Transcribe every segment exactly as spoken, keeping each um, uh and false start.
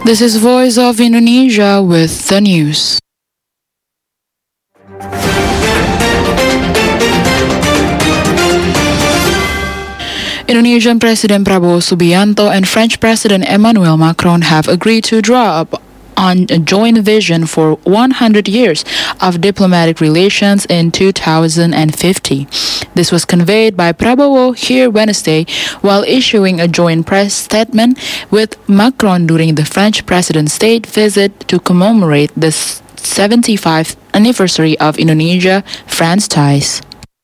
This is Voice of Indonesia with the news. Indonesian President Prabowo Subianto and French President Emmanuel Macron have agreed to draw up on a joint vision for one hundred years of diplomatic relations in two thousand fifty. This was conveyed by Prabowo here Wednesday while issuing a joint press statement with Macron during the French president's state visit to commemorate the seventy-fifth anniversary of Indonesia-France ties.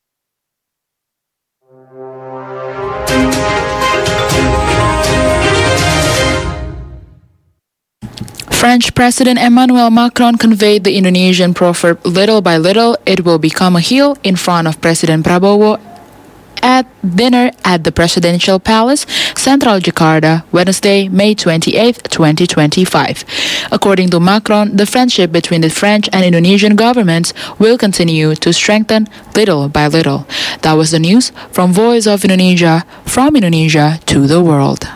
French President Emmanuel Macron conveyed the Indonesian proverb little by little it will become a hill in front of President Prabowo at dinner at the Presidential Palace, Central Jakarta, Wednesday, May twenty-eighth, twenty twenty-five. According to Macron, the friendship between the French and Indonesian governments will continue to strengthen little by little. That was the news from Voice of Indonesia, from Indonesia to the world.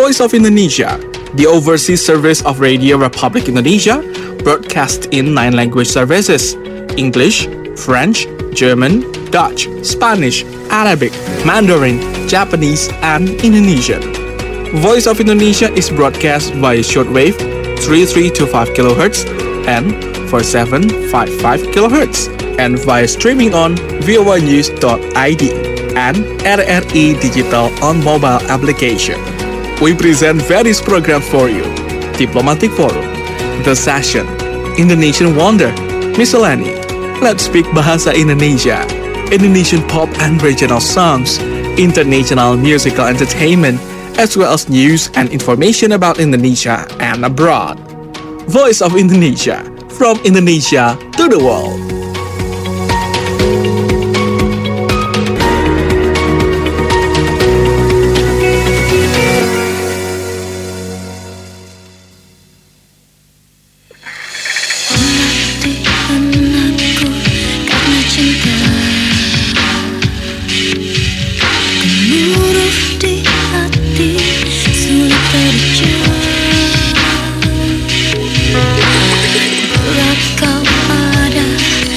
Voice of Indonesia, the overseas service of Radio Republic Indonesia, broadcast in nine language services: English, French, German, Dutch, Spanish, Arabic, Mandarin, Japanese, and Indonesian. Voice of Indonesia is broadcast via shortwave three three two five kilohertz and four seven five five kilohertz, and via streaming on voa news dot I D and R R I Digital on mobile application. We present various programs for you: Diplomatic Forum, The Session, Indonesian Wonder, Miscellany, Let's Speak Bahasa Indonesia, Indonesian pop and regional songs, international musical entertainment, as well as news and information about Indonesia and abroad. Voice of Indonesia, from Indonesia to the world. Kau ada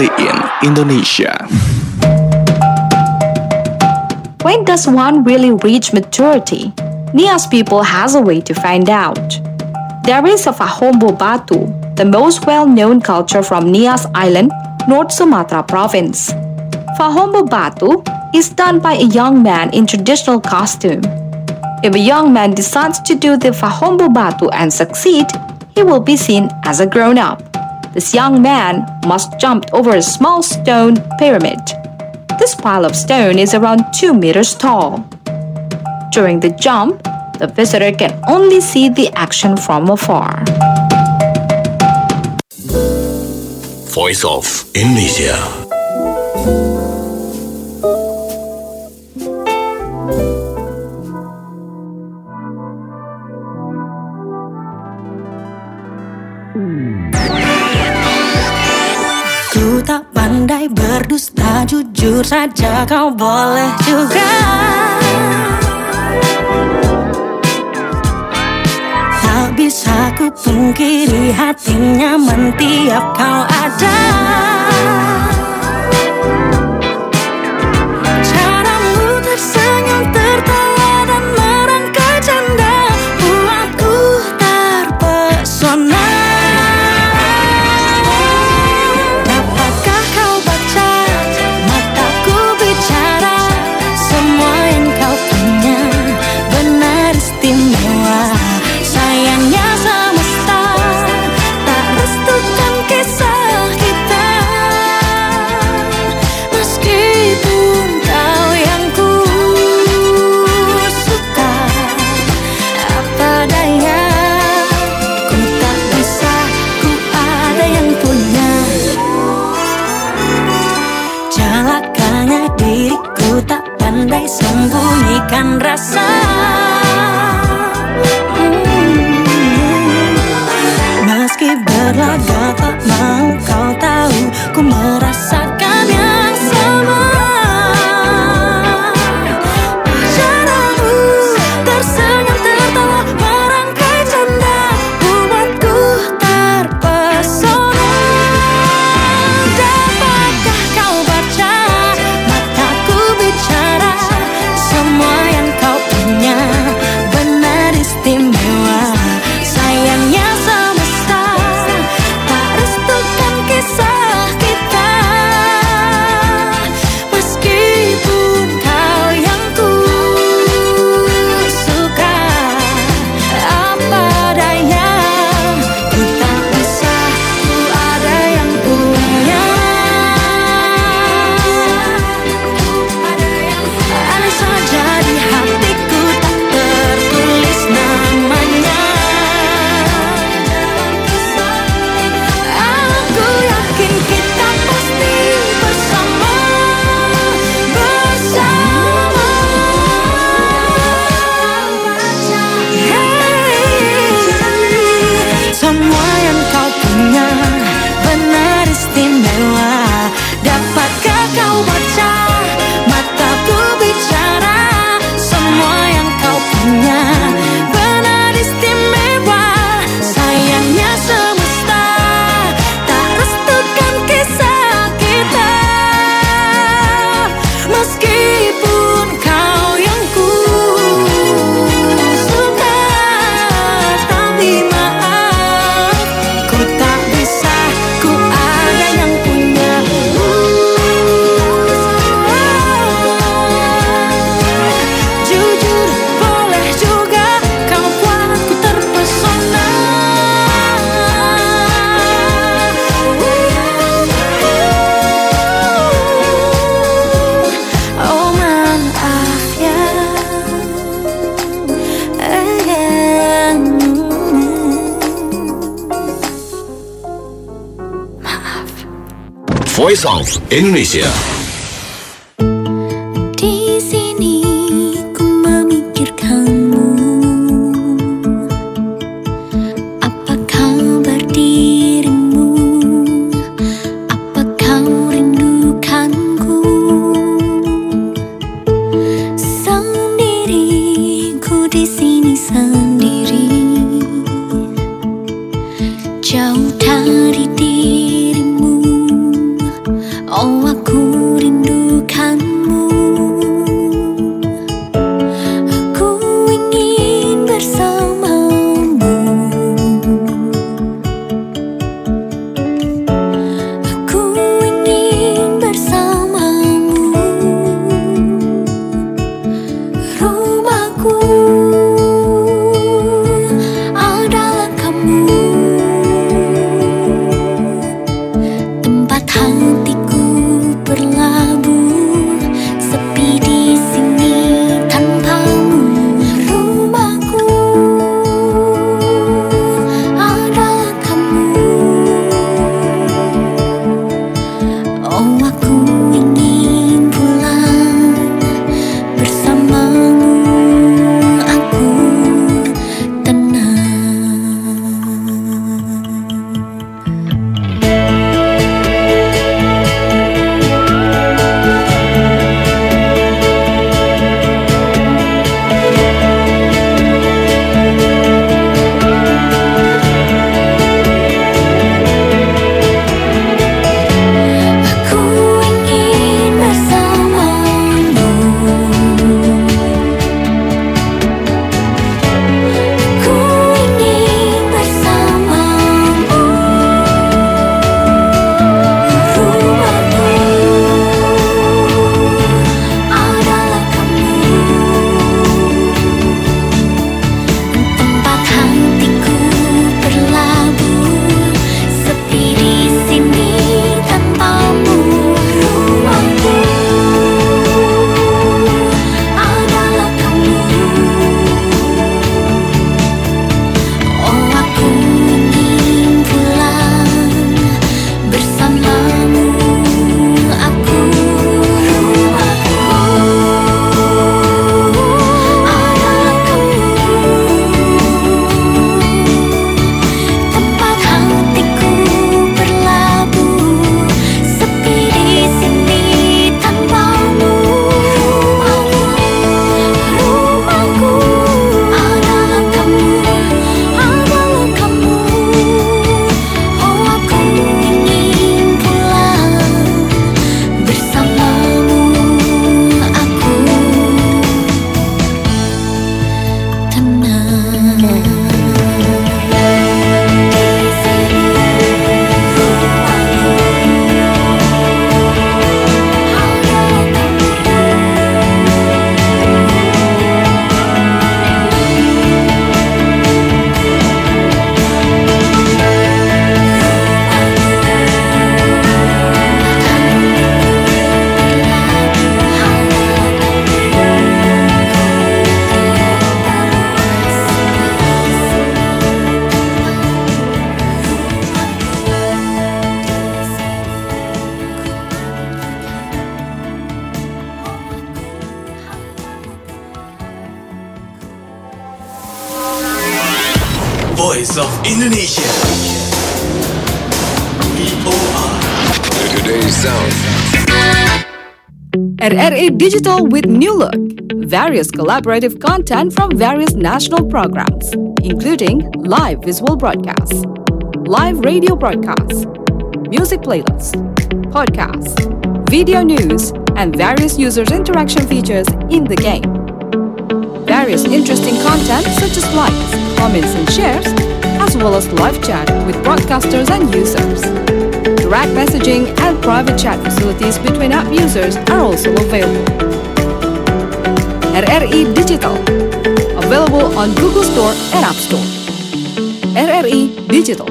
only in Indonesia. When does one really reach maturity? Nias people has a way to find out. There is a Fahombo Batu, the most well-known culture from Nias Island, North Sumatra province. Fahombo Batu is done by a young man in traditional costume. If a young man decides to do the Fahombo Batu and succeed, he will be seen as a grown-up. This young man must jump over a small stone pyramid. This pile of stone is around two meters tall. During the jump, the visitor can only see the action from afar. Voice of Indonesia. Ku tak pandai berdusta, jujur saja kau boleh juga. Tak bisa ku pungkiri hati nyaman tiap kau ada. Caramu tersenyum, tertawa dan merangkai canda buatku terpesona. Dapatkah kau baca mataku bicara? Semua yang kau punya benar istimewa. Sayangnya semesta tak restukan kisah kita. Meskipun kau yang ku suka, apa daya, ku tak bisa, ku ada yang punya. Celakanya diriku tak pandai sembunyikan rasa. Meski berlaga tak mau kau tahu, ku merasakan yang sama. Caramu tersenyum, tertawa, merangkai canda buatku terpesona. Dapatkah kau baca mataku bicara? Semua yang kau punya benar istimewa. Sayangnya semesta tak restukan kisah kita. Meskipun kau yang ku suka, apa daya, ku tak bisa, ku ada yang punya. Ada saja di hatiku tak tertulis namanya. Aku yakin kita pasti bersama, bersama. Hey, semua yang kau punya benar istimewa. Dapatkah kau baca mataku bicara? Semua yang kau punya benar istimewa. Sayangnya semesta tak restukan kisah kita. Meskipun kau yang ku suka, tapi maaf, ku tak bisa, ku ada yang punya. Jujur boleh juga, kau buatku terpesona. Oh maaf ya. Voice of Indonesia. Di sini ku memikirkanmu. Apa kabar dirimu? Apa kau rindukanku? Sendiri ku di sini sendiri, jauh dari dirimu. Oh, aku rindukanmu. Aku ingin bersamamu. Aku ingin bersamamu. Rumahku adalah kamu. Tempat hatiku berlabuh, sepi di sini tanpamu. Rumahku adalah kamu. Oh, aku ingin pulang bersamamu. Aku tenang. Aku ingin bersamamu. Aku ingin bersamamu. Rumahku adalah kamu. Tempat hatiku berlabuh, sepi di sini tanpamu. Rumahku adalah kamu. Oh, aku ingin pulang bersamamu. Aku rumahku adalah kamu. Tempat hatiku berlabuh, sepi di sini tanpamu. Rumahku adalah kamu, adalah kamu. Oh, aku ingin pulang bersamamu. Aku tenang. Voice of Indonesia. V O R. Today's sound. R R I Digital with New Look. Various collaborative content from various national programs, including live visual broadcasts, live radio broadcasts, music playlists, podcasts, video news, and various users' interaction features in the game. Various interesting content such as likes, comments, and shares, as well as live chat with broadcasters and users. Direct messaging and private chat facilities between app users are also available. R R I Digital, available on Google Store and App Store. R R I Digital.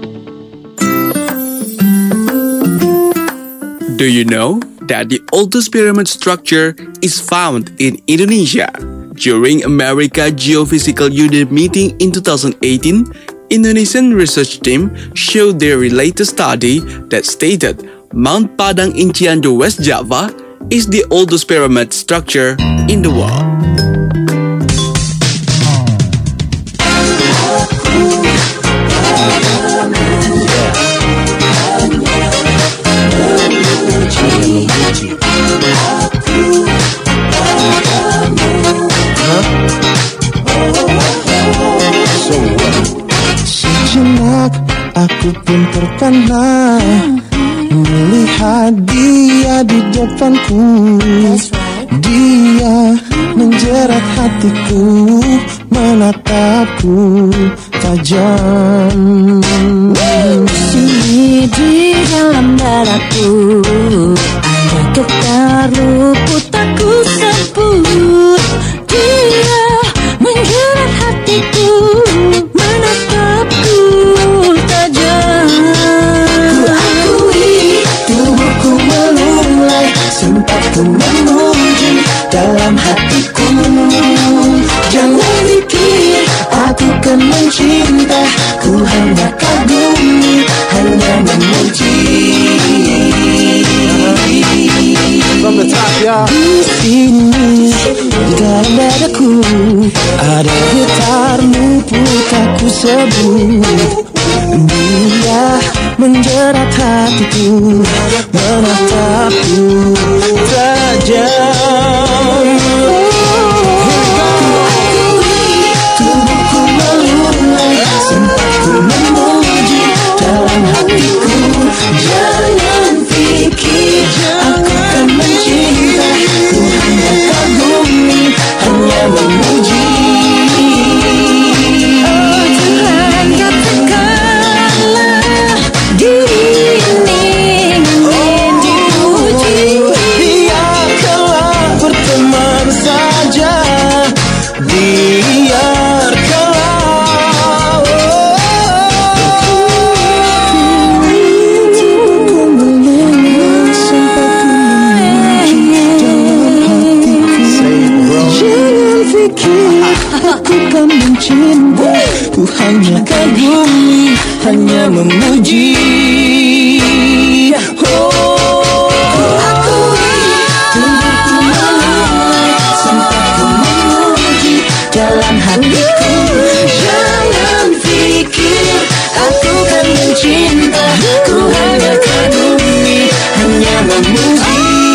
Do you know that the oldest pyramid structure is found in Indonesia? During America Geophysical Unit meeting in two thousand eighteen, Indonesian research team showed their latest study that stated Mount Padang in Cianjur, West Java is the oldest pyramid structure in the world. Sejenak aku pun terpana melihat Dia di depanku, dia menjerat hatiku, menatapku tajam. Sini di dalam dadaku ada getar luput tak ku sebut. Dia menjerat hatiku, menatapku tajam. Ku akui tubuhku melulai, sempat ku memuji dalam hatiku. Jangan pikir aku kan mencinta, ku hanya kagumi, hanya memuji. Di sini di dalam dadaku ada getarmu putaku sebut. Dia menjerat hatiku, menatapku tajam. Tubuhku melulai, sempat ku memuji dalam hatiku. Jangan pikir aku kan mencinta, ku hanya kagumi, hanya memuji. Oh Tuhan, katakanlah diri ini ingin dipuji. Biarkanlah berteman saja, biarkanlah. Tubuhku meleleh, sempat ku memuji dalam hatiku. Jangan pikir aku kan mencinta, ku hanya kagumi, hanya memuji. Oh, ku akui tubuhku meleleh, sempat ku memuji dalam hatiku. Jangan pikir aku kan mencinta, ku hanya kagumi, hanya memuji.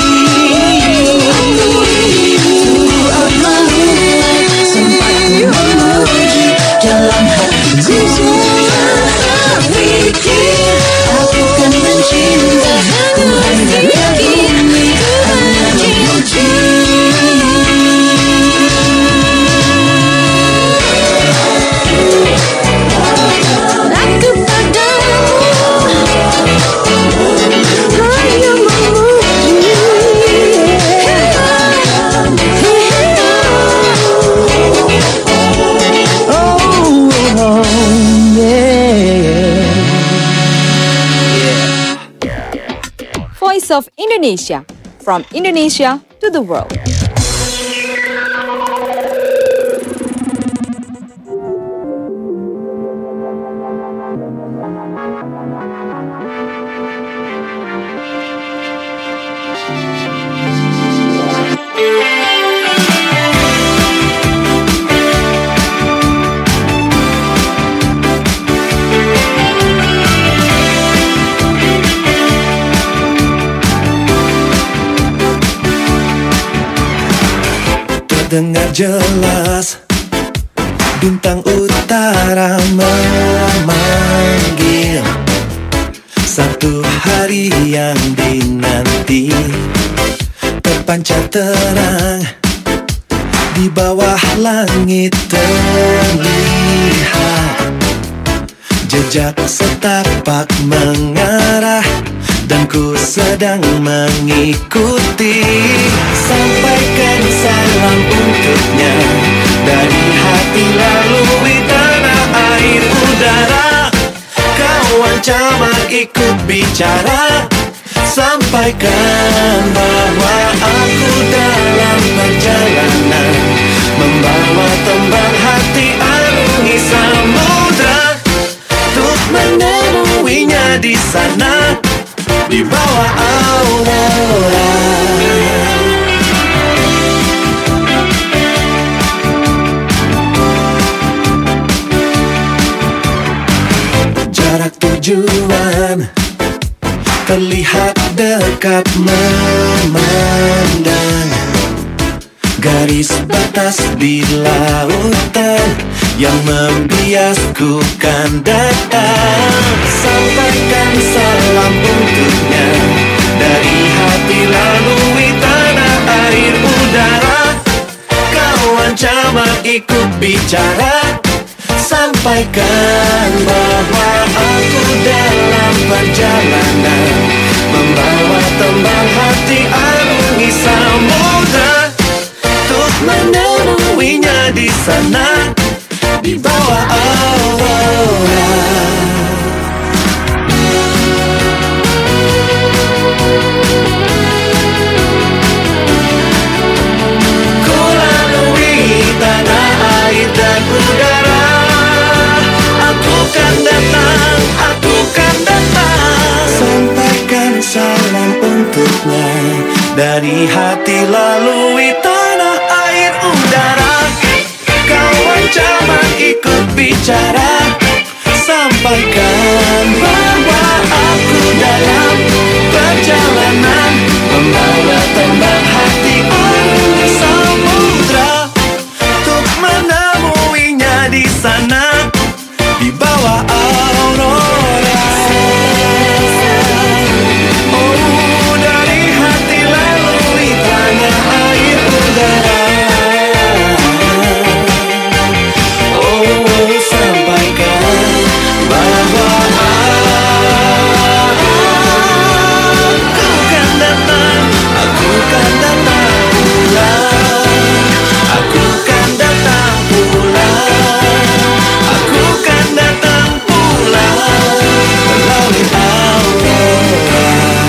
Tubuhku meleleh, sempat ku memuji dalam hatiku. Jangan pikir aku kan mencinta, ku hanya kagumi, hanya memuji. Aku padamu hanya memuji. Oh, oh, yeah. Voice of Indonesia, from Indonesia to the world. Terdengar jelas bintang utara memanggil, satu hari yang dinanti terpancar terang di bawah langit. Terlihat jejak setapak mengarah, dan ku sedang mengikuti. Sampaikan salam untuknya dari hati lalui tanah air udara. Kawan camar ikut bicara, sampaikan bahwa aku dalam perjalanan membawa tembang hati arungi samudra, untuk menemuinya di sana di bawah aurora. Jarak tujuan terlihat dekat memandang, garis batas di lautan yang membiasku kan datang. Sampaikan salam untuknya dari hati lalui tanah, air, udara. Kau ancaman ikut bicara, sampaikan bahwa aku dalam perjalanan, membawa tembang hati arungi samudra, untuk menemuinya di sana, di bawah aurora. Ku lalui tanah, air dan udara. Aku kan datang, aku kan datang, sampaikan salam untuknya dari hati lalui tanah, air, udara. Kau ancaman ikut bicara, sampaikan bahwa aku dalam perjalanan, membawa tembang hati arungi samudra, untuk menemuinya di sana, di bawah aurora. Oh, dari hati lalui tanah, air, udara. Oh, sampaikan bahwa aku kan datang, aku kan datang pulang, aku kan datang pulang, aku kan datang pulang melalui aurora.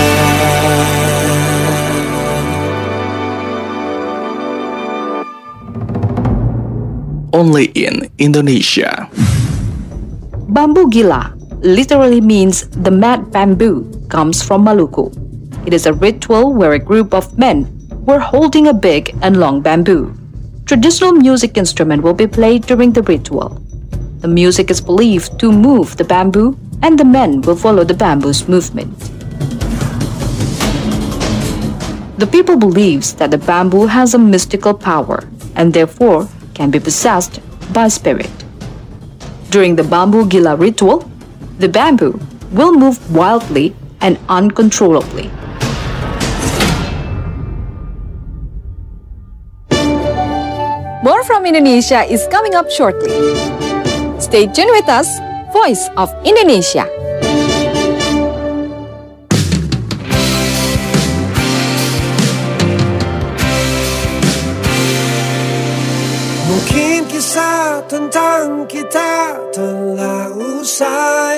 Only in Indonesia. Bambu Gila literally means the mad bamboo, comes from Maluku. It is a ritual where a group of men were holding a big and long bamboo. Traditional music instrument will be played during the ritual. The music is believed to move the bamboo, and the men will follow the bamboo's movement. The people believes that the bamboo has a mystical power and therefore can be possessed by spirit. During the Bambu Gila ritual, the bamboo will move wildly and uncontrollably. More from Indonesia is coming up shortly. Stay tuned with us, Voice of Indonesia. Mungkin kisah tentang kita telah usai,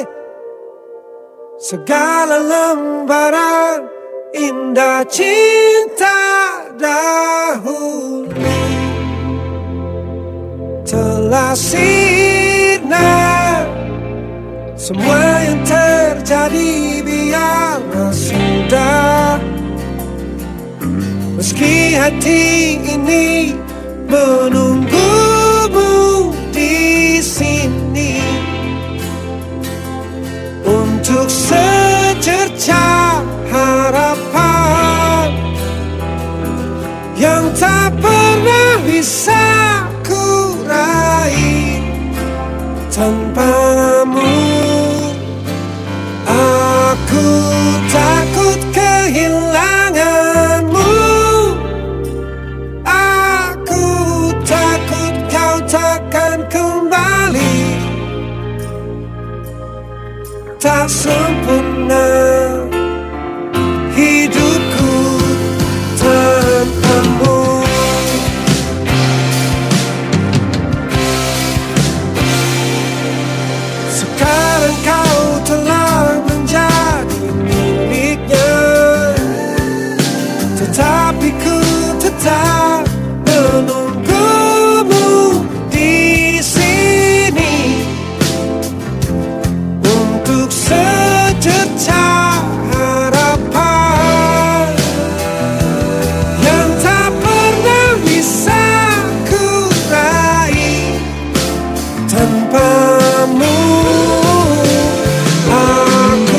segala lembaran indah cinta dahulu telah sirna. Semua yang terjadi biarlah sudah, meski hati ini menunggumu di sini untuk secerca harapan yang tak pernah bisa ku raih tanpamu. Aku takut kehilanganmu, aku takut kau takkan kembali. Tak sempurna hidupku tanpamu. Sekarang kau telah menjadi miliknya, tetapi ku tetap menunggumu di sini untuk secerca harapan yang tak pernah bisa ku raih tanpamu. Aku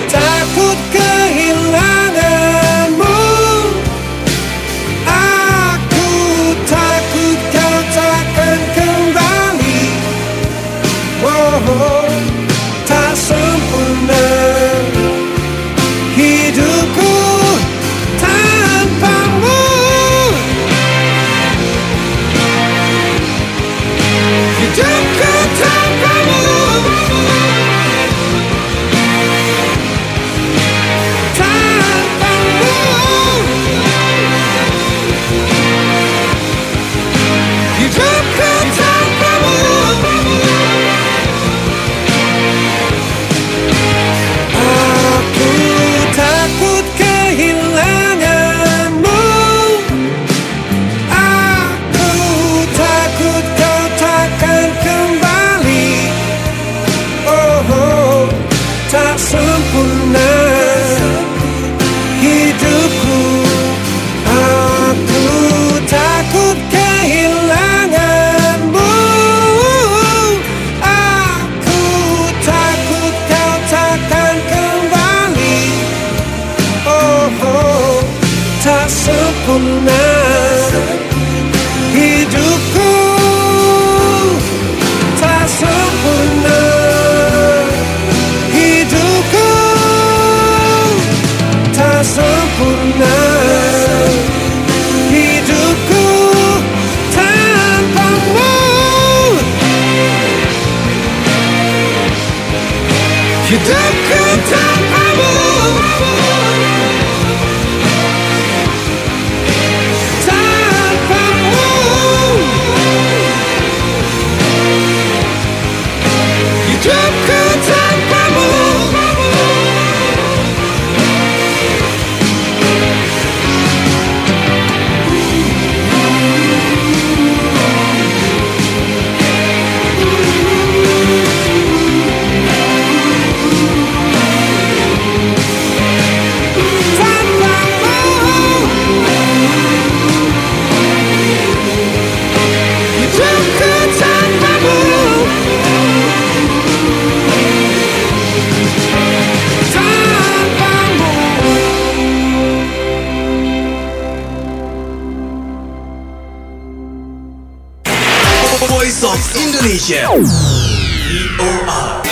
takut kehilanganmu, Voice of Indonesia. V O R.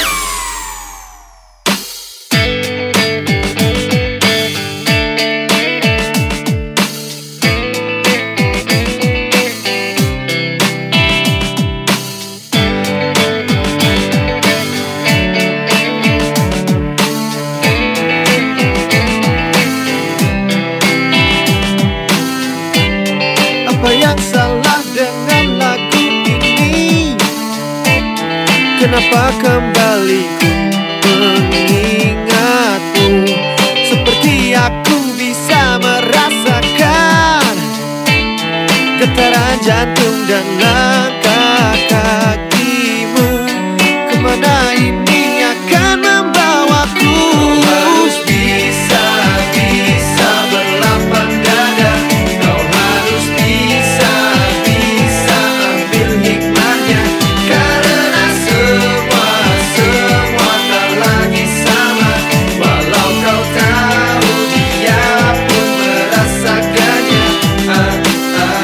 Apa yang salah dengan lagu ini? Kenapa kembali ku mengingatmu? Seperti aku bisa merasakan getaran jantung dan langkah kakimu. Kemana ini akan membawaku? Harus bisa, bisa berlapang dada. Kau harus bisa, bisa ambil hikmahnya. Karena semua, semua tak lagi sama. Walau kau tahu dia pun merasakannya. Ah, ah.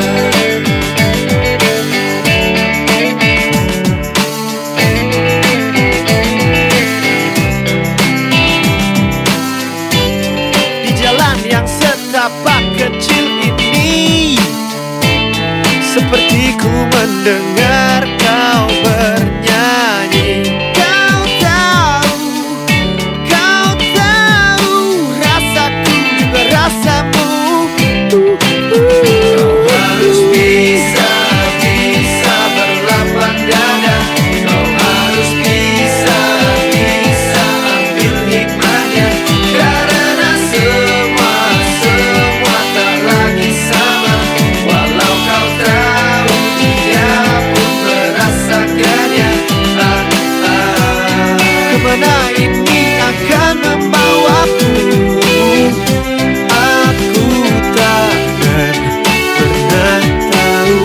Di jalan yang setapak kecil ini, seperti ku mendengar kau bernyanyi. Kau tahu, kau tahu, rasaku juga rasamu. Kau harus bisa, bisa berlapang dada. Kau harus bisa, bisa ambil hikmahnya. Karena semua, semua tak lagi sama. Walau kau tahu dia pun merasakannya. Ah, ah. Kemana ini akan membawaku? Aku takkan pernah tahu.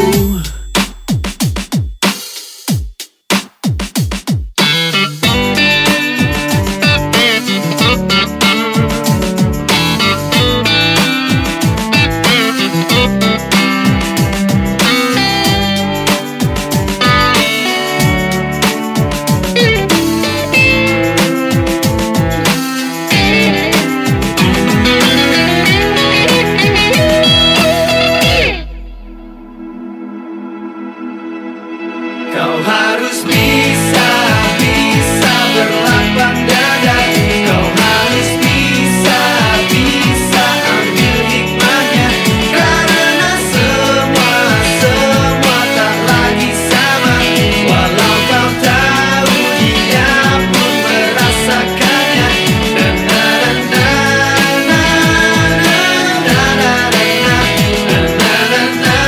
Kau harus bisa, bisa berlapang dada. Kau harus bisa, bisa ambil hikmahnya. Karena semua, semua tak lagi sama. Walau kau tahu dia pun merasakannya. Na, na, na, na, na, na, na, na, na, na, na, na, na.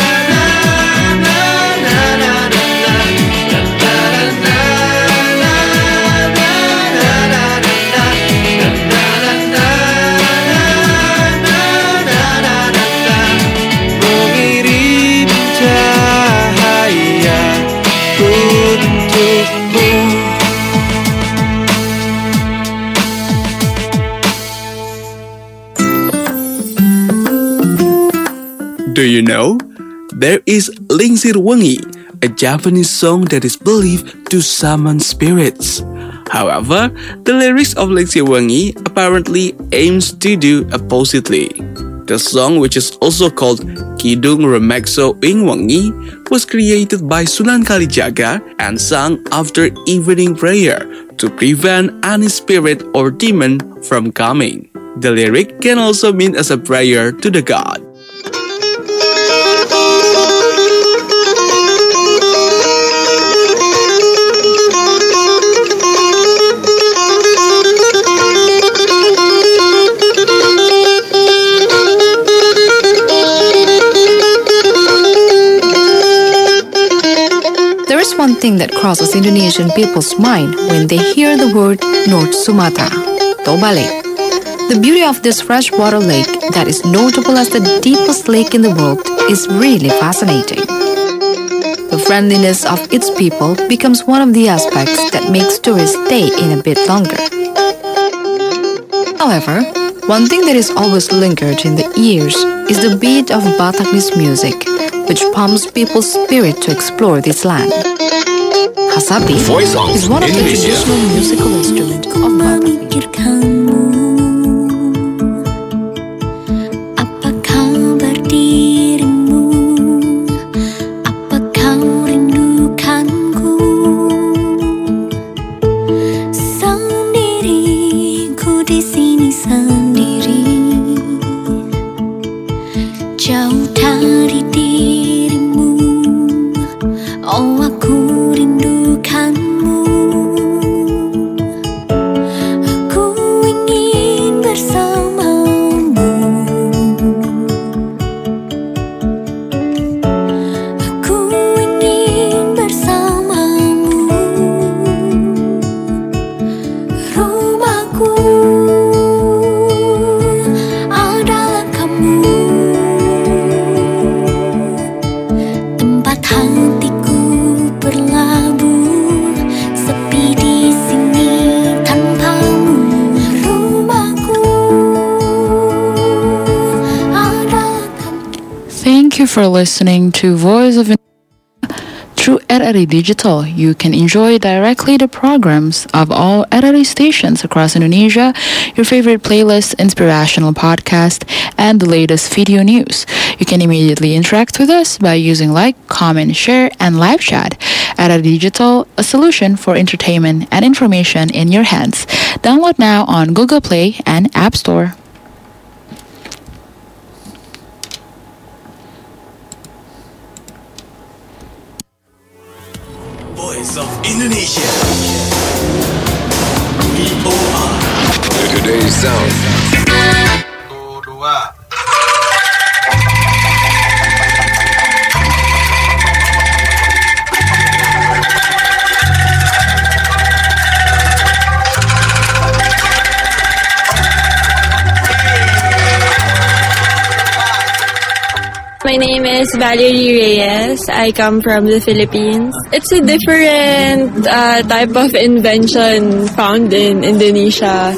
Mengirim cahaya untukmu. Do you know? There is Lingsir Wengi, a Japanese song that is believed to summon spirits. However, the lyrics of Lingsir Wengi apparently aims to do oppositely. The song, which is also called Kidung Remekso Ing Wengi, was created by Sunan Kalijaga and sung after evening prayer to prevent any spirit or demon from coming. The lyric can also mean as a prayer to the god. There is one thing that crosses Indonesian people's mind when they hear the word North Sumatra, Tobale. The beauty of this freshwater lake that is notable as the deepest lake in the world is really fascinating. The friendliness of its people becomes one of the aspects that makes tourists stay in a bit longer. However, one thing that is always lingered in the ears is the beat of Bataknis music, which pumps people's spirit to explore this land. Hasapi is one of the traditional musical instruments of Batu. Thank you for listening to Voice of Indonesia through R R I Digital. You can enjoy directly the programs of all R R I stations across Indonesia, your favorite playlists, inspirational podcast, and the latest video news. You can immediately interact with us by using like, comment, share, and live chat. R R I Digital, a solution for entertainment and information in your hands. Download now on Google Play and App Store. Voice of Indonesia. V O R. Today's sound. Satu, dua. My name is Valerie Reyes. I come from the Philippines. It's a different uh, type of invention found in Indonesia.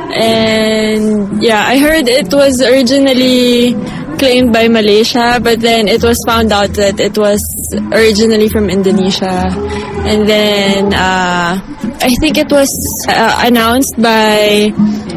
And yeah, I heard it was originally claimed by Malaysia, but then it was found out that it was originally from Indonesia. And then uh, I think it was uh, announced by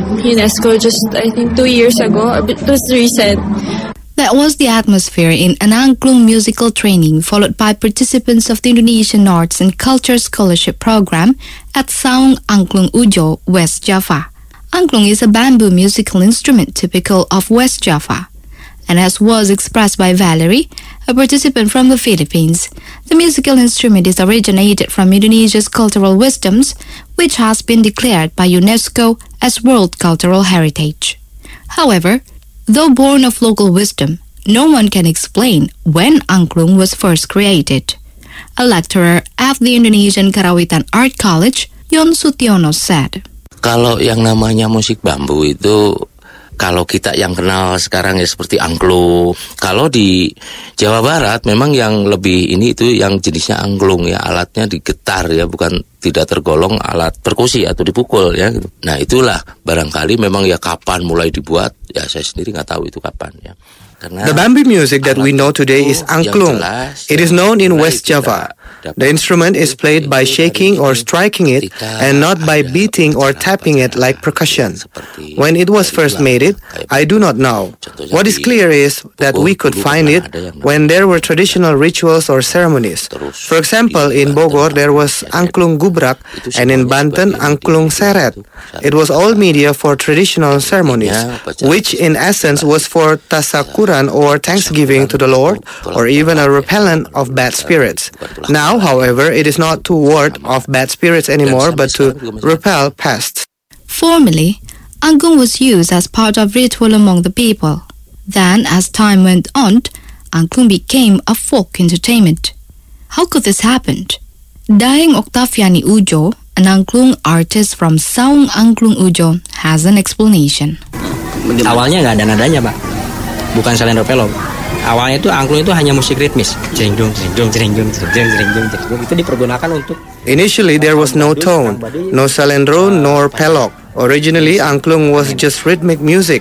UNESCO just, I think, two years ago. It was recent. That was the atmosphere in an Angklung musical training followed by participants of the Indonesian Arts and Culture Scholarship Program at Saung Angklung Ujo, West Java. Angklung is a bamboo musical instrument typical of West Java. And as was expressed by Valerie, a participant from the Philippines, the musical instrument is originated from Indonesia's cultural wisdoms, which has been declared by UNESCO as World Cultural Heritage. However, though born of local wisdom, no one can explain when angklung was first created. A lecturer at the Indonesian Karawitan Art College, Yon Sutiono, said, Kalau yang namanya musik bambu itu, kalau kita yang kenal sekarang ya seperti angklung. Kalau di Jawa Barat memang yang lebih ini itu yang jenisnya angklung ya, alatnya digetar ya, bukan tidak tergolong alat perkusi atau dipukul ya. Nah itulah barangkali memang ya kapan mulai dibuat, ya saya sendiri nggak tahu itu kapan ya. The bamboo music that we know today is angklung. It is known in West Java. The instrument is played by shaking or striking it and not by beating or tapping it like percussion. When it was first made it, I do not know. What is clear is that we could find it when there were traditional rituals or ceremonies. For example, in Bogor there was angklung gubrak and in Banten angklung seret. It was old media for traditional ceremonies, which in essence was for tasakuran or thanksgiving to the Lord, or even a repellent of bad spirits. Now, however, it is not to ward off bad spirits anymore, but to repel pests. Formerly, angklung was used as part of ritual among the people. Then, as time went on, angklung became a folk entertainment. How could this happen? Daeng Octaviani Ujo, an angklung artist from Saung Angklung Ujo, has an explanation. Awalnya nggak ada nadanya, Pak. Bukan salendro pelok. Awalnya itu angklung itu hanya musik ritmis. Jreng-jreng, jreng-jreng, jreng-jreng, jreng-jreng, jreng-jreng. Itu dipergunakan untuk. Initially there was no tone, no salendro nor pelok. Originally angklung was just rhythmic music.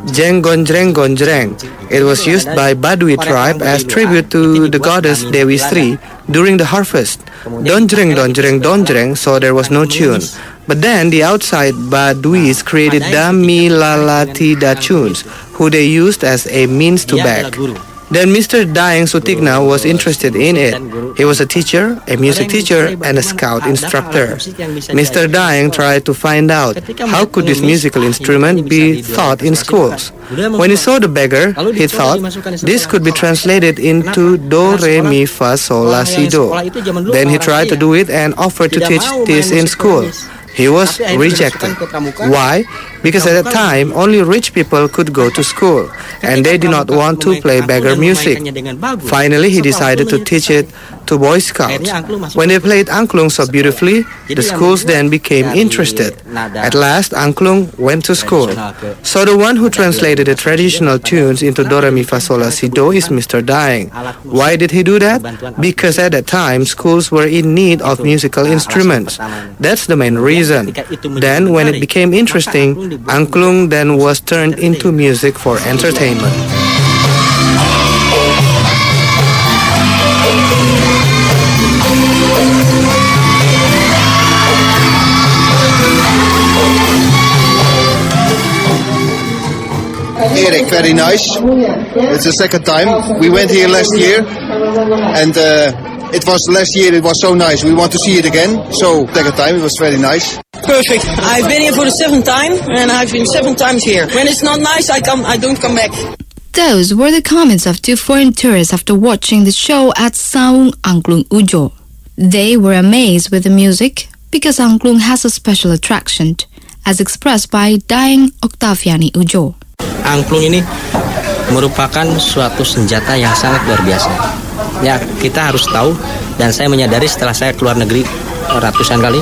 Jeng Gonjreng Gonjreng. It was used by Badui tribe as tribute to the goddess Dewi Sri during the harvest. Donjreng Donjreng Donjreng, so there was no tune. But then the outside Baduis created Damilalati tunes, who they used as a means to beg. Then Mister Daeng Sutikna was interested in it. He was a teacher, a music teacher, and a scout instructor. Mister Daeng tried to find out how could this musical instrument be taught in schools. When he saw the beggar, he thought this could be translated into Do, Re, Mi, Fa, Sol, La, Si, Do. Then he tried to do it and offered to teach this in school. He was rejected. Why? Because at that time, only rich people could go to school, and they did not want to play beggar music. Finally, he decided to teach it to Boy Scouts. When they played angklung so beautifully, the schools then became interested. At last, angklung went to school. So the one who translated the traditional tunes into Do, Re, Mi, Fa, Sol, La, Si, Do is Mister Daeng. Why did he do that? Because at that time, schools were in need of musical instruments. That's the main reason. Then, when it became interesting, angklung then was turned into music for entertainment. Erik, very nice. It's the second time. We went here last year, and uh, it was last year. It was so nice. We want to see it again. So second time, it was very nice. Perfect. I've been here for the seventh time, and I've been seven times here. When it's not nice, I come. I don't come back. Those were the comments of two foreign tourists after watching the show at Saung Angklung Ujo. They were amazed with the music because angklung has a special attraction, as expressed by Daeng Octaviani Ujo. Angklung ini merupakan suatu senjata yang sangat luar biasa. Ya, kita harus tahu, dan saya menyadari setelah saya keluar negeri ratusan kali,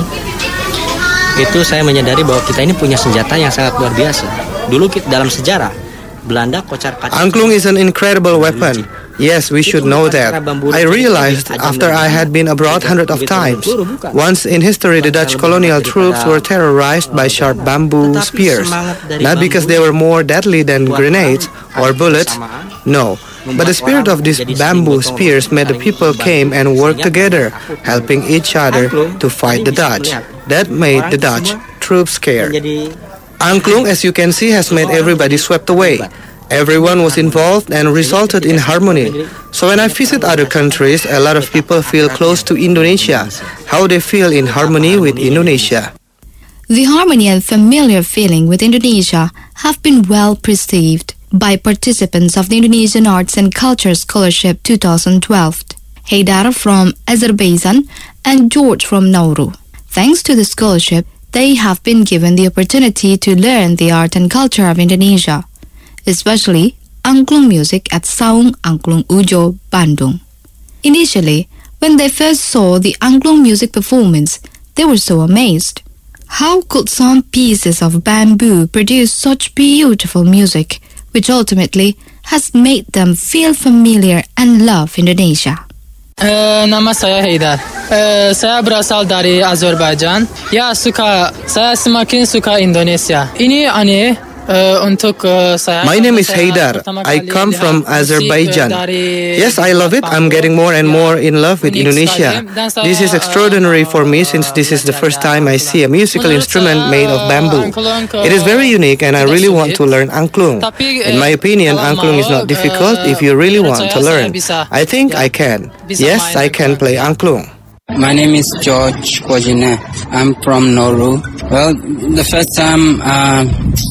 itu saya menyadari bahwa kita ini punya senjata yang sangat luar biasa. Dulu kita, dalam sejarah, Belanda kocar kacir. Angklung is an incredible weapon. Yes, we should know that. I realized after I had been abroad hundreds of times. Once in history, the Dutch colonial troops were terrorized by sharp bamboo spears. Not because they were more deadly than grenades or bullets. No. But the spirit of these bamboo spears made the people came and worked together, helping each other to fight the Dutch. That made the Dutch troops scared. Angklung, as you can see, has made everybody swept away. Everyone was involved and resulted in harmony. So when I visit other countries, a lot of people feel close to Indonesia, how they feel in harmony with Indonesia. The harmony and familiar feeling with Indonesia have been well perceived by participants of the Indonesian Arts and Culture Scholarship twenty twelve, Haidar from Azerbaijan and George from Nauru. Thanks to the scholarship, they have been given the opportunity to learn the art and culture of Indonesia, especially angklung music at Saung Angklung Ujo, Bandung. Initially, when they first saw the angklung music performance, they were so amazed. How could some pieces of bamboo produce such beautiful music, which ultimately has made them feel familiar and love Indonesia? Uh, nama saya Haidar. Uh, saya berasal dari Azerbaijan. Ya, suka. Saya semakin suka Indonesia. Ini aneh. Uh, untuk, uh, saya, My name is Haidar. I come from Azerbaijan. Yes, I love it. I'm getting more and more in love with Indonesia. This is extraordinary for me since this is the first time I see a musical instrument made of bamboo. It is very unique and I really want to learn angklung. In my opinion, angklung is not difficult if you really want to learn. I think I can. Yes, I can play angklung. My name is George Kwajina. I'm from Nauru. Well, the first time uh,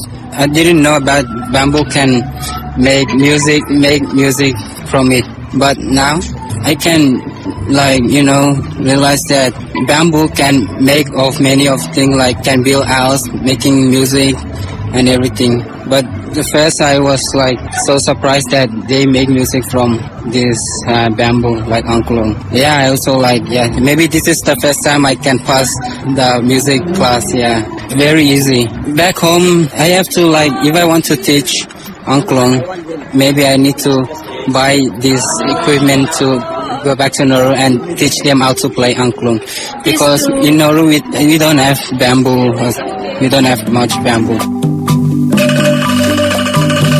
I didn't know about bamboo can make music, make music from it. But now I can, like, you know, realize that bamboo can make of many of things, like can build house, making music and everything. But the first I was like so surprised that they make music from this uh, bamboo, like angklung. Yeah, I also like, yeah, maybe this is the first time I can pass the music class, yeah. Very easy. Back home, I have to, like, if I want to teach angklung, maybe I need to buy this equipment to go back to Nauru and teach them how to play angklung. Because in Nauru, we, we don't have bamboo, we don't have much bamboo.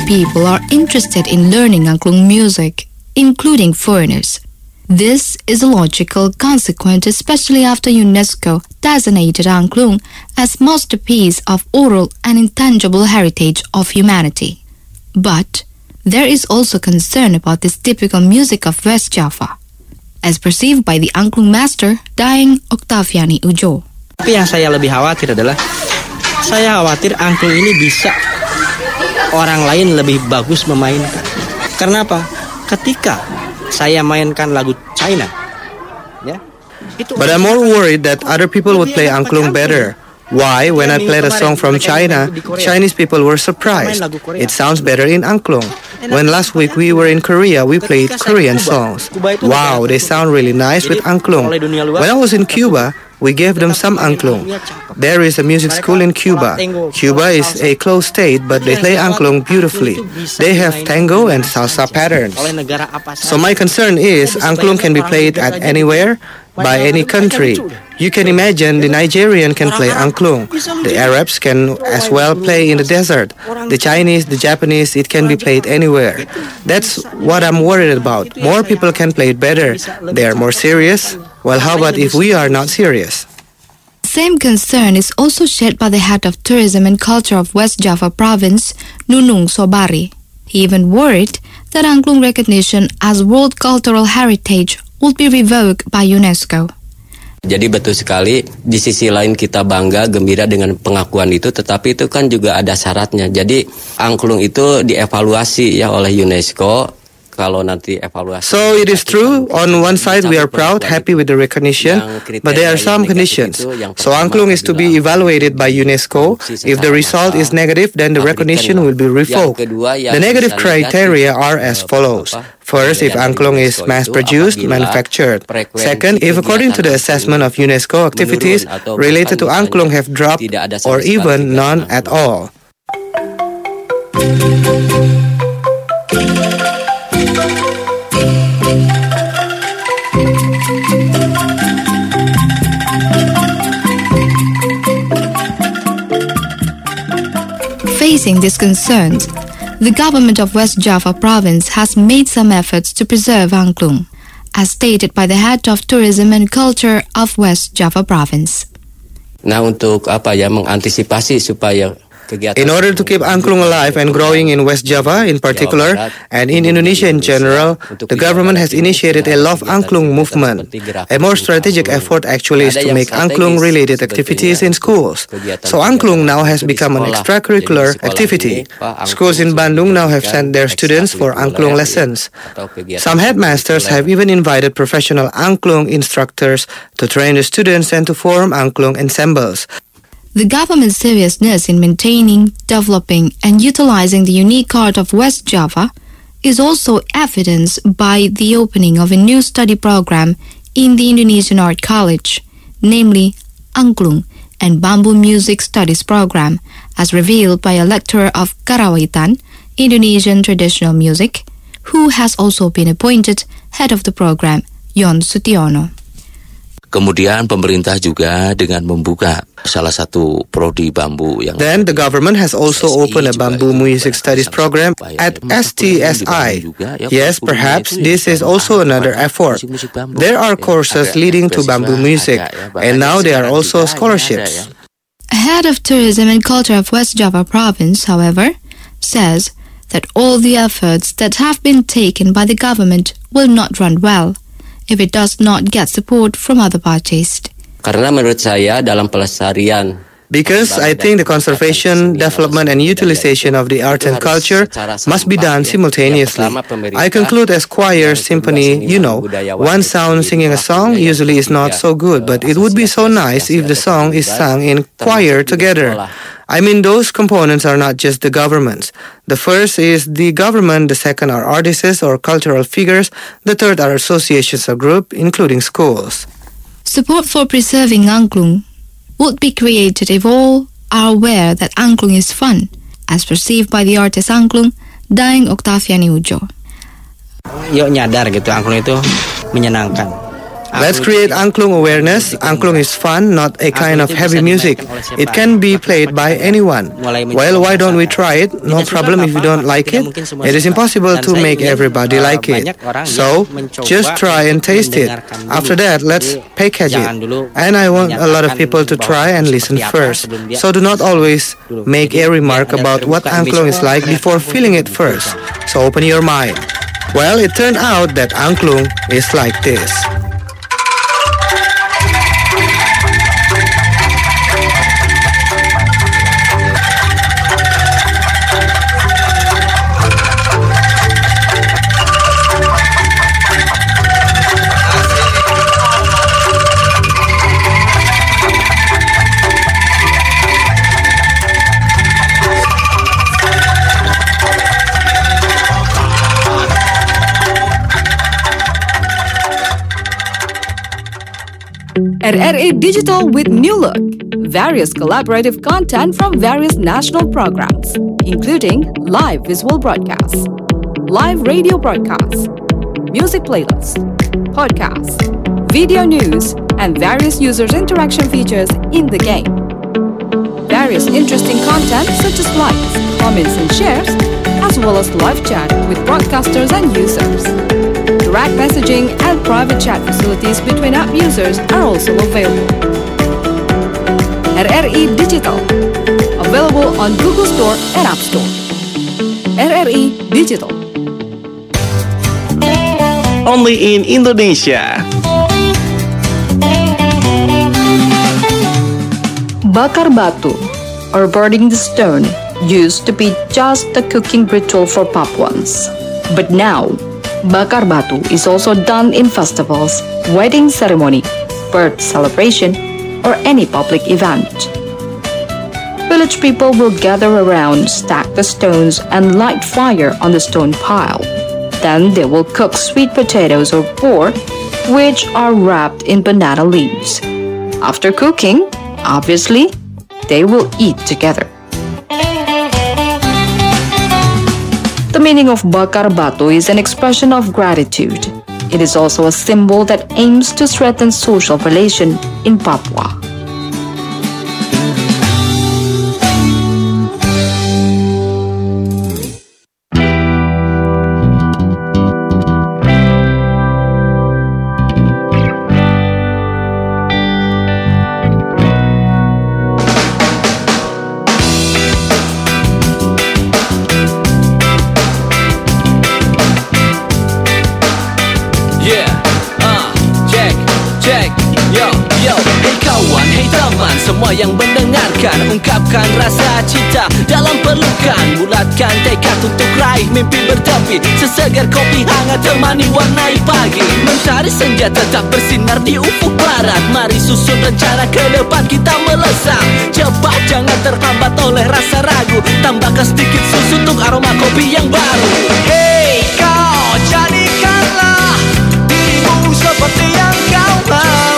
people are interested in learning angklung music, including foreigners. This is a logical consequence, especially after UNESCO designated angklung as masterpiece of oral and intangible heritage of humanity. But there is also concern about this typical music of West Java, as perceived by the angklung master Daeng Octaviani Ujo. Tapi yang saya lebih khawatir adalah saya khawatir angklung ini bisa orang lain lebih bagus memainkan. Karena apa? Ketika saya mainkan lagu China, ya. But I'm more worried that other people would play angklung better. Why? When I played a song from China, Chinese people were surprised. It sounds better in angklung. When last week we were in Korea, we played Korean songs. Wow, they sound really nice with angklung. When I was in Cuba, we gave them some angklung. There is a music school in Cuba. Cuba is a closed state, but they play angklung beautifully. They have tango and salsa patterns. So my concern is angklung can be played at anywhere, by any country. You can imagine the Nigerian can play angklung. The Arabs can as well play in the desert. The Chinese, the Japanese, it can be played anywhere. That's what I'm worried about. More people can play it better. They are more serious. Well, how about if we are not serious? Same concern is also shared by the head of tourism and culture of West Java province, Nunung Sobari. He even worried that angklung recognition as World Cultural Heritage would be revoked by UNESCO. Jadi betul sekali, di sisi lain kita bangga, gembira dengan pengakuan itu, tetapi itu kan juga ada syaratnya. Jadi angklung itu dievaluasi ya oleh UNESCO. Kalau nanti evaluasi. So it is true, on one side we are proud, happy with the recognition, but there are some conditions. So angklung is to be evaluated by UNESCO. If the result is negative, then the recognition will be revoked. The negative criteria are as follows. First, if angklung is mass-produced, manufactured. Second, if according to the assessment of UNESCO, activities related to angklung have dropped or even none at all. Facing these concerns, the government of West Java province has made some efforts to preserve angklung, as stated by the head of tourism and culture of West Java province. Nah, untuk apa ya, mengantisipasi supaya in order to keep angklung alive and growing in West Java in particular, and in Indonesia in general, the government has initiated a Love Angklung movement. A more strategic effort actually is to make angklung-related activities in schools. So angklung now has become an extracurricular activity. Schools in Bandung now have sent their students for angklung lessons. Some headmasters have even invited professional angklung instructors to train the students and to form angklung ensembles. The government's seriousness in maintaining, developing, and utilizing the unique art of West Java is also evidenced by the opening of a new study program in the Indonesian Art College, namely Angklung and Bambu Music Studies Program, as revealed by a lecturer of Karawitan, Indonesian traditional music, who has also been appointed head of the program, Yon Sutiono. Kemudian pemerintah juga dengan membuka salah satu prodi bambu yang Then the government has also opened a bamboo music studies program at S T S I. Yes, perhaps this is also another effort. There are courses leading to bamboo music, and now there are also scholarships. Head of Tourism and Culture of West Java Province, however, says that all the efforts that have been taken by the government will not run well if it does not get support from other parties. Karena menurut saya dalam pelestarian, because I think the conservation, development and utilization of the art and culture must be done simultaneously. I conclude as choir, symphony, you know, one sound singing a song usually is not so good, but it would be so nice if the song is sung in choir together. I mean, those components are not just the governments. The first is the government, the second are artists or cultural figures, the third are associations or groups, including schools. Support for preserving angklung would be created if all are aware that angklung is fun, as perceived by the artist angklung, Daeng Octaviani Ujo. Yuk nyadar gitu, angklung itu menyenangkan. Let's create angklung awareness. Angklung is fun, not a kind of heavy music. It can be played by anyone. Well, why don't we try it? No problem if you don't like it. It is impossible to make everybody like it. So, just try and taste it. After that, let's package it. And I want a lot of people to try and listen first. So do not always make a remark about what angklung is like before feeling it first. So open your mind. Well, it turned out that angklung is like this. R R A Digital with new look. Various collaborative content from various national programs, including live visual broadcasts, live radio broadcasts, music playlists, podcasts, video news, and various users' interaction features in the game. Various interesting content such as likes, comments, and shares, as well as live chat with broadcasters and users. Direct messaging and private chat facilities between app users are also available. R R E Digital, available on Google Store and App Store. R R E Digital. Only in Indonesia. Bakar batu, or burning the stone, used to be just a cooking ritual for Papuans. But now, bakar batu is also done in festivals, wedding ceremony, birth celebration, or any public event. Village people will gather around, stack the stones, and light fire on the stone pile. Then they will cook sweet potatoes or pork, which are wrapped in banana leaves. After cooking, obviously, they will eat together. The meaning of bakar batu is an expression of gratitude. It is also a symbol that aims to strengthen social relation in Papua. Semua yang mendengarkan, ungkapkan rasa cinta dalam pelukan, bulatkan tekad untuk raih mimpi bertepi. Sesegar kopi hangat temani warnai pagi. Mentari senja tetap bersinar di ufuk barat. Mari susun rencana ke depan kita melesat. Cepat jangan terhambat oleh rasa ragu. Tambahkan sedikit susu untuk aroma kopi yang baru. Hey kau, jadikanlah dirimu seperti yang kau mau.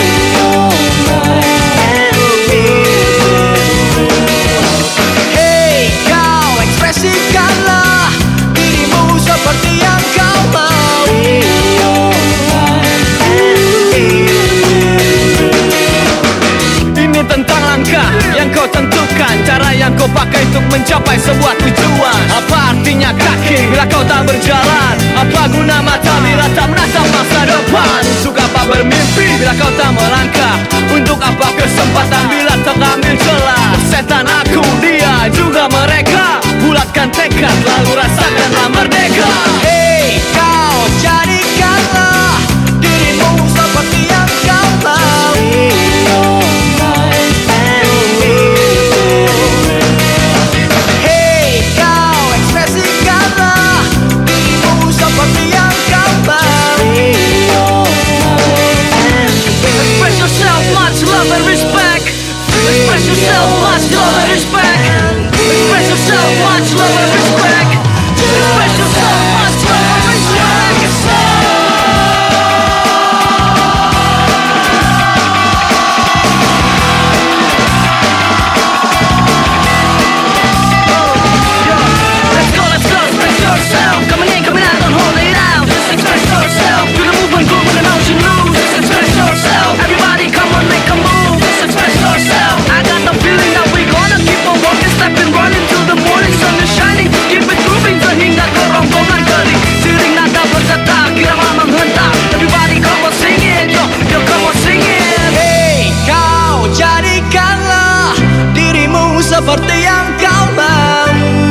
Ekspresikanlah dirimu seperti yang kau mau. Ini tentang langkah yang kau tentukan, cara yang kau pakai untuk mencapai sebuah tujuan. Apa artinya kaki bila kau tak berjalan? Apa guna mata bila tak menatap masa depan? Untuk apa bermimpi bila kau tak melangkah? Untuk apa kesempatan bila tak ambil celah? Setan aku, dia juga mereka. Bulatkan tekad lalu rasakanlah merdeka. Hey kau, jadikanlah dirimu seperti yang kau mau. Hey kau, ekspresikanlah dirimu seperti yang kau mau. Express yourself, much love and respect. seperti yang kau mau.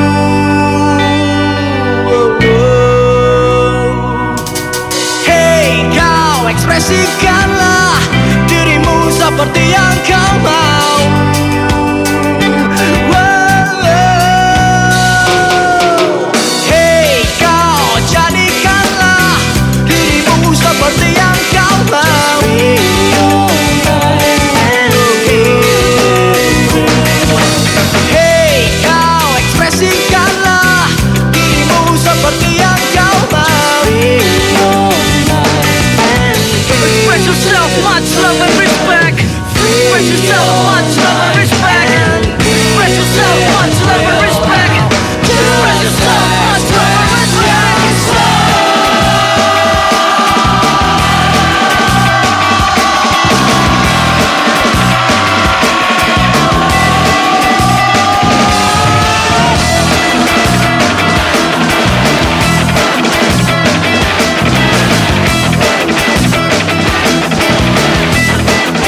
Hey kau, ekspresikanlah dirimu seperti yang kau mau. Hey kau, jadikanlah dirimu seperti yang kau mau. Hey kau, ekspresikanlah dirimu seperti yang kau mau. Express yourself, much love and respect. Express yourself, much